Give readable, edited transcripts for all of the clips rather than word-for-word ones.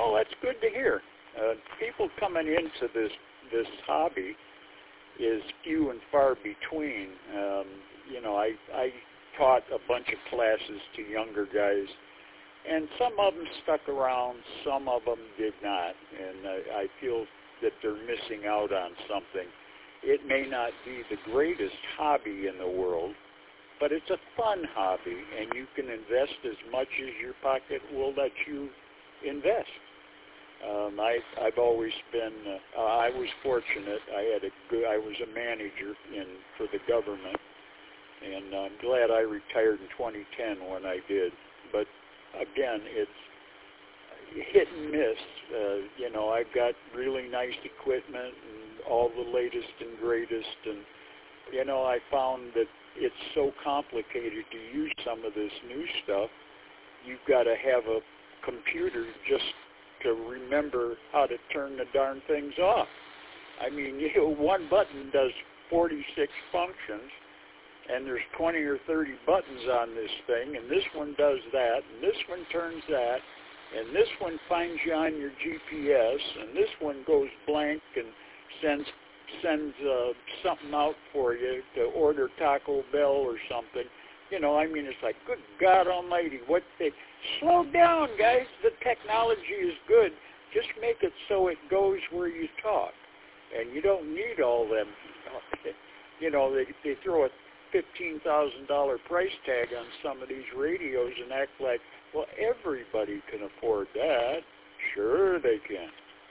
Well, that's good to hear. People coming into this hobby is few and far between. I taught a bunch of classes to younger guys, and some of them stuck around, some of them did not, and I feel that they're missing out on something. It may not be the greatest hobby in the world, but it's a fun hobby, and you can invest as much as your pocket will let you invest. I've always been. I was fortunate. I was a manager for the government, and I'm glad I retired in 2010 when I did. But again, it's hit and miss. I've got really nice equipment and all the latest and greatest, and I found that it's so complicated to use some of this new stuff. You've got to have a computer just to remember how to turn the darn things off. I mean, one button does 46 functions, and there's 20 or 30 buttons on this thing, and this one does that, and this one turns that, and this one finds you on your GPS, and this one goes blank and sends something out for you to order Taco Bell or something. It's like, good God Almighty, slow down, guys. The technology is good. Just make it so it goes where you talk. And you don't need all them, they throw a $15,000 price tag on some of these radios and act like, well, everybody can afford that. Sure they can.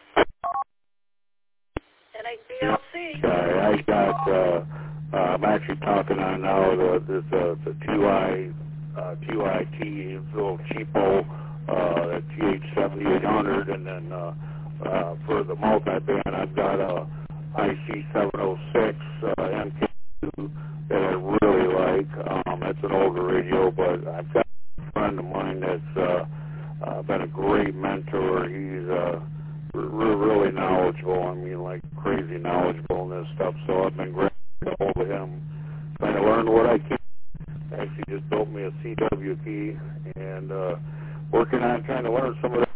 NACLC. I got, I'm actually talking on now the 2IT little cheapo, the TH7800, and then for the multi-band I've got a IC706 MK2 that I really like. That's an older radio, but I've got a friend of mine that's been a great mentor. He's really knowledgeable. I mean, like crazy knowledgeable in this stuff. So I've been grabbing a hold of him, trying to learn what I can. Actually just built me a CW key and working on trying to learn some of that